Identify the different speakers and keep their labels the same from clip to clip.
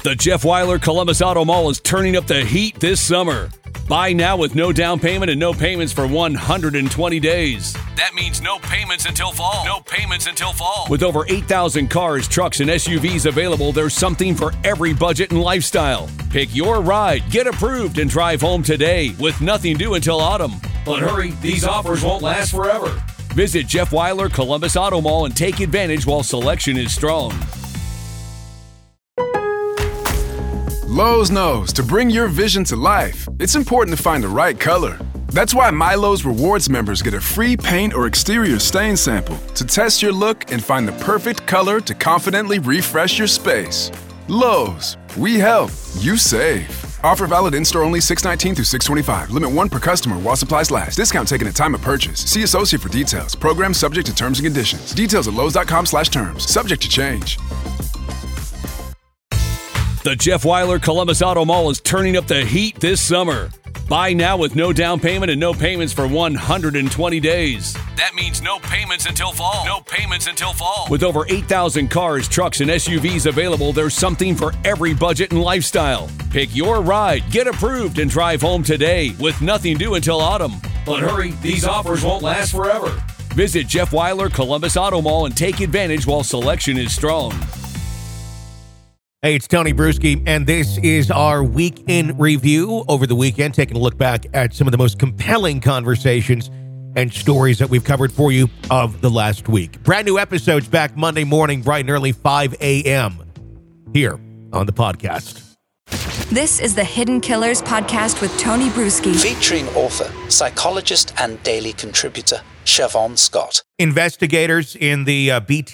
Speaker 1: The Jeff Weiler Columbus Auto Mall is turning up the heat this summer. Buy now with no down payment and no payments for 120 days. That means no payments until fall. No payments until fall. With over 8,000 cars, trucks, and SUVs available, there's something for every budget and lifestyle. Pick your ride, get approved, and drive home today with nothing due until autumn. But hurry, these offers won't last forever. Visit Jeff Weiler Columbus Auto Mall and take advantage while selection is strong.
Speaker 2: Lowe's knows to bring your vision to life, it's important to find the right color. That's why MyLowe's Rewards members get a free paint or exterior stain sample to test your look and find the perfect color to confidently refresh your space. Lowe's, we help, you save. Offer valid in-store only 6/19 through 6/25. Limit 1 per customer while supplies last. Discount taken at time of purchase. See associate for details. Program subject to terms and conditions. Details at lowes.com/terms. Subject to change.
Speaker 1: The Jeff Weiler Columbus Auto Mall is turning up the heat this summer. Buy now with no down payment and no payments for 120 days. That means no payments until fall. No payments until fall. With over 8,000 cars, trucks, and SUVs available, there's something for every budget and lifestyle. Pick your ride, get approved, and drive home today with nothing due until autumn. But hurry, these offers won't last forever. Visit Jeff Weiler Columbus Auto Mall and take advantage while selection is strong.
Speaker 3: Hey, it's Tony Bruschi, and this is our Week in Review over the weekend, taking a look back at some of the most compelling conversations and stories that we've covered for you of the last week. Brand new episodes back Monday morning, bright and early, 5 a.m. here on the podcast.
Speaker 4: This is the Hidden Killers podcast with Tony Bruschi.
Speaker 5: Featuring author, psychologist, and daily contributor, Siobhan Scott.
Speaker 3: Investigators in the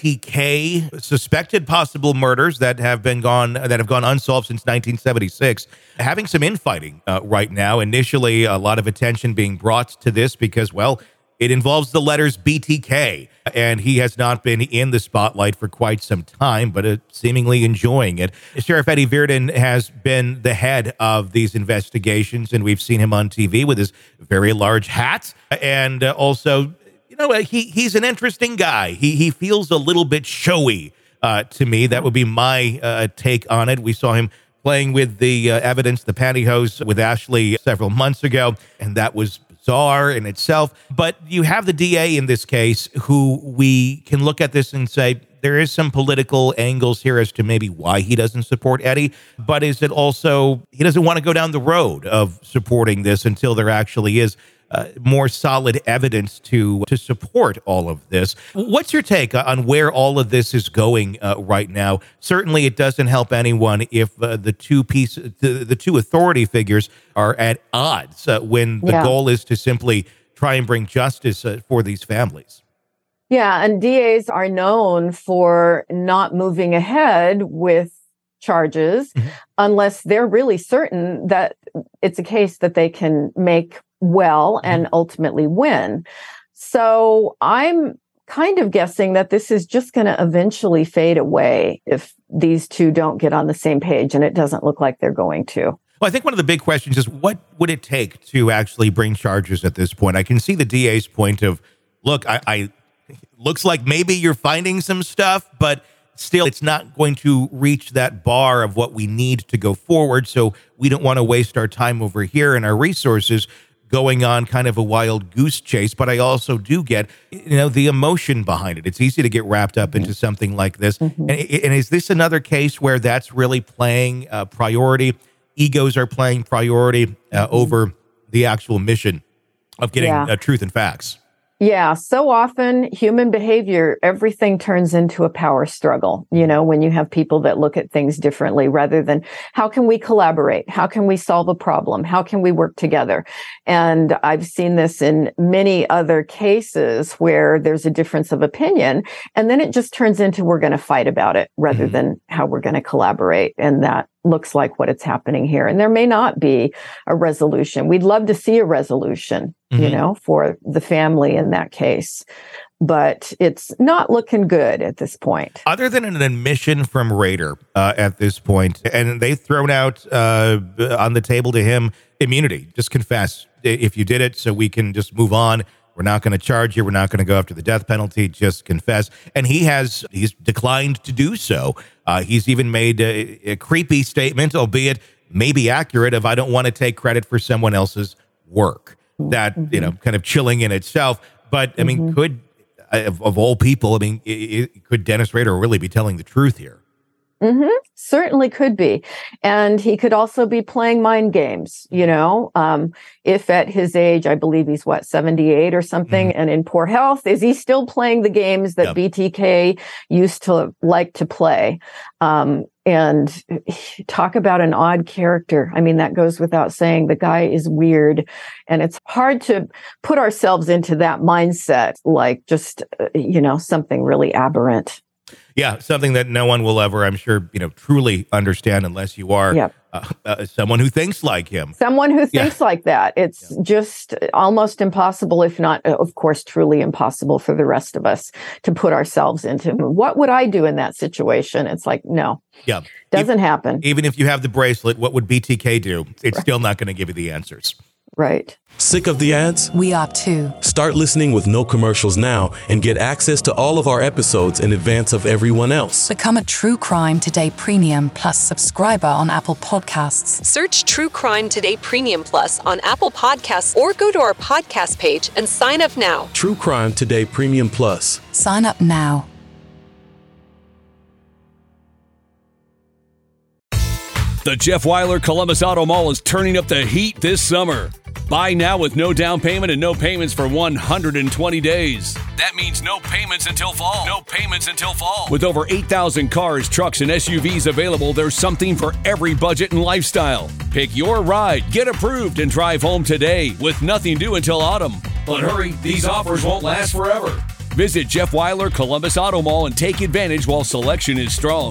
Speaker 3: BTK suspected possible murders that have gone unsolved since 1976, having some infighting right now. Initially, a lot of attention being brought to this because, well, it involves the letters BTK, and he has not been in the spotlight for quite some time, but seemingly enjoying it. Sheriff Eddie Verdon has been the head of these investigations, and we've seen him on TV with his very large hat, and also, you know, he's an interesting guy. He feels a little bit showy to me. That would be my take on it. We saw him playing with the evidence, the pantyhose, with Ashley several months ago, and that was bizarre in itself. But you have the DA in this case who we can look at this and say there is some political angles here as to maybe why he doesn't support Eddie, but is it also he doesn't want to go down the road of supporting this until there actually is more solid evidence to support all of this. What's your take on where all of this is going right now? Certainly, it doesn't help anyone if the two authority figures are at odds when the goal is to simply try and bring justice for these families.
Speaker 6: Yeah, and DAs are known for not moving ahead with charges unless they're really certain that it's a case that they can make well and ultimately win. So I'm kind of guessing that this is just going to eventually fade away if these two don't get on the same page, and it doesn't look like they're going to.
Speaker 3: Well, I think one of the big questions is what would it take to actually bring charges at this point? I can see the DA's point of, look, I looks like maybe you're finding some stuff, but still, it's not going to reach that bar of what we need to go forward. So we don't want to waste our time over here and our resources going on kind of a wild goose chase. But I also do get, the emotion behind it. It's easy to get wrapped up into something like this. And is this another case where that's really playing priority? Egos are playing priority over the actual mission of getting truth and facts.
Speaker 6: Yeah, so often human behavior, everything turns into a power struggle, when you have people that look at things differently rather than how can we collaborate? How can we solve a problem? How can we work together? And I've seen this in many other cases where there's a difference of opinion, and then it just turns into we're going to fight about it rather than how we're going to collaborate. And that looks like what is happening here. And there may not be a resolution. We'd love to see a resolution, for the family in that case. But it's not looking good at this point.
Speaker 3: Other than an admission from Rader at this point, and they've thrown out on the table to him immunity. Just confess if you did it so we can just move on. We're not going to charge you. We're not going to go after the death penalty. Just confess. And he's declined to do so. He's even made a creepy statement, albeit maybe accurate, of I don't want to take credit for someone else's work. That, kind of chilling in itself. But, I mean, could, of all people, could Dennis Rader really be telling the truth here?
Speaker 6: Certainly could be. And he could also be playing mind games, if at his age, I believe he's 78 or something, and in poor health, is he still playing the games that BTK used to like to play? And talk about an odd character. I mean, that goes without saying. The guy is weird, and it's hard to put ourselves into that mindset, like just, something really aberrant.
Speaker 3: Yeah, something that no one will ever, I'm sure, truly understand unless you are someone who thinks like him.
Speaker 6: Someone who thinks like that. It's just almost impossible, if not, of course, truly impossible for the rest of us to put ourselves into. What would I do in that situation? It's like, no.
Speaker 3: Yeah.
Speaker 6: Doesn't happen.
Speaker 3: Even if you have the bracelet, what would BTK do? It's still not going to give you the answers.
Speaker 6: Right.
Speaker 7: Sick of the ads?
Speaker 8: We are too.
Speaker 7: Start listening with no commercials now and get access to all of our episodes in advance of everyone else.
Speaker 8: Become a True Crime Today Premium Plus subscriber on Apple Podcasts.
Speaker 9: Search True Crime Today Premium Plus on Apple Podcasts or go to our podcast page and sign up now.
Speaker 7: True Crime Today Premium Plus.
Speaker 8: Sign up now.
Speaker 1: The Jeff Weiler Columbus Auto Mall is turning up the heat this summer. Buy now with no down payment and no payments for 120 days. That means no payments until fall. No payments until fall. With over 8,000 cars, trucks, and SUVs available, there's something for every budget and lifestyle. Pick your ride, get approved, and drive home today with nothing due until autumn. But hurry, these offers won't last forever. Visit Jeff Weiler Columbus Auto Mall and take advantage while selection is strong.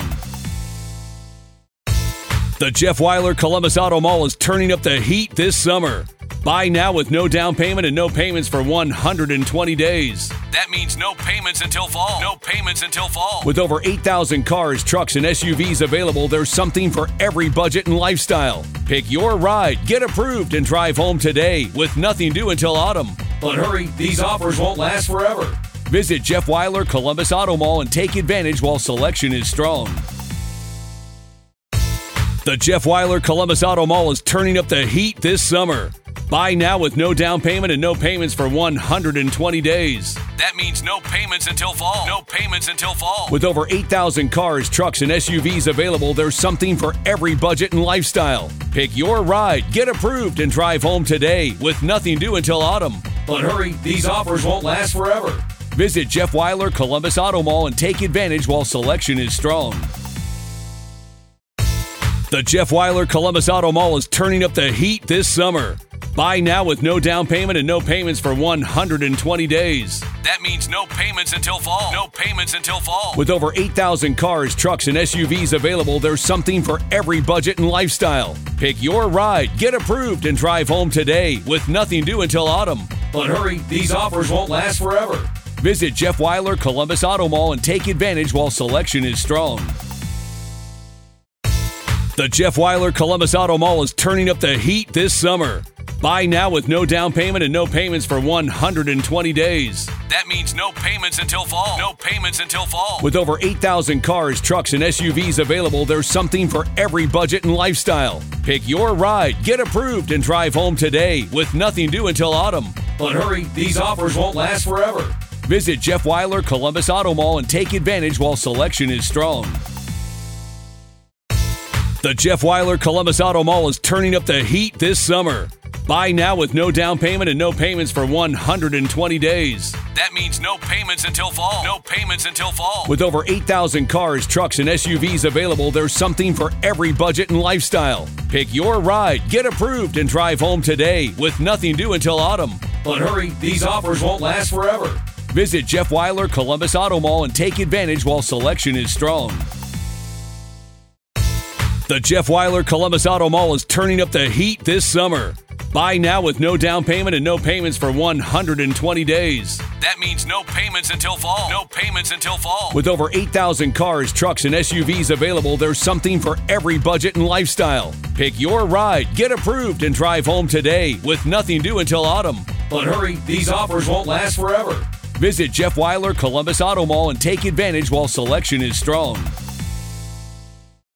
Speaker 1: The Jeff Weiler Columbus Auto Mall is turning up the heat this summer. Buy now with no down payment and no payments for 120 days. That means no payments until fall. No payments until fall. With over 8,000 cars, trucks, and SUVs available, there's something for every budget and lifestyle. Pick your ride, get approved, and drive home today with nothing due until autumn. But hurry, these offers won't last forever. Visit Jeff Weiler Columbus Auto Mall and take advantage while selection is strong. The Jeff Weiler Columbus Auto Mall is turning up the heat this summer. Buy now with no down payment and no payments for 120 days. That means no payments until fall. No payments until fall. With over 8,000 cars, trucks, and SUVs available, there's something for every budget and lifestyle. Pick your ride, get approved, and drive home today with nothing due until autumn. But hurry, these offers won't last forever. Visit Jeff Weiler Columbus Auto Mall and take advantage while selection is strong. The Jeff Weiler Columbus Auto Mall is turning up the heat this summer. Buy now with no down payment and no payments for 120 days. That means no payments until fall. No payments until fall. With over 8,000 cars, trucks, and SUVs available, there's something for every budget and lifestyle. Pick your ride, get approved, and drive home today with nothing due until autumn. But hurry, these offers won't last forever. Visit Jeff Weiler Columbus Auto Mall and take advantage while selection is strong. The Jeff Weiler Columbus Auto Mall is turning up the heat this summer. Buy now with no down payment and no payments for 120 days. That means no payments until fall. No payments until fall. With over 8,000 cars, trucks, and SUVs available, there's something for every budget and lifestyle. Pick your ride, get approved, and drive home today with nothing due until autumn. But hurry, these offers won't last forever. Visit Jeff Weiler Columbus Auto Mall and take advantage while selection is strong. The Jeff Weiler Columbus Auto Mall is turning up the heat this summer. Buy now with no down payment and no payments for 120 days. That means no payments until fall. No payments until fall. With over 8,000 cars, trucks, and SUVs available, there's something for every budget and lifestyle. Pick your ride, get approved, and drive home today with nothing due until autumn. But hurry, these offers won't last forever. Visit Jeff Weiler Columbus Auto Mall and take advantage while selection is strong. The Jeff Weiler Columbus Auto Mall is turning up the heat this summer. Buy now with no down payment and no payments for 120 days. That means no payments until fall. No payments until fall. With over 8,000 cars, trucks, and SUVs available, there's something for every budget and lifestyle. Pick your ride, get approved, and drive home today with nothing due until autumn. But hurry, these offers won't last forever. Visit Jeff Weiler Columbus Auto Mall and take advantage while selection is strong.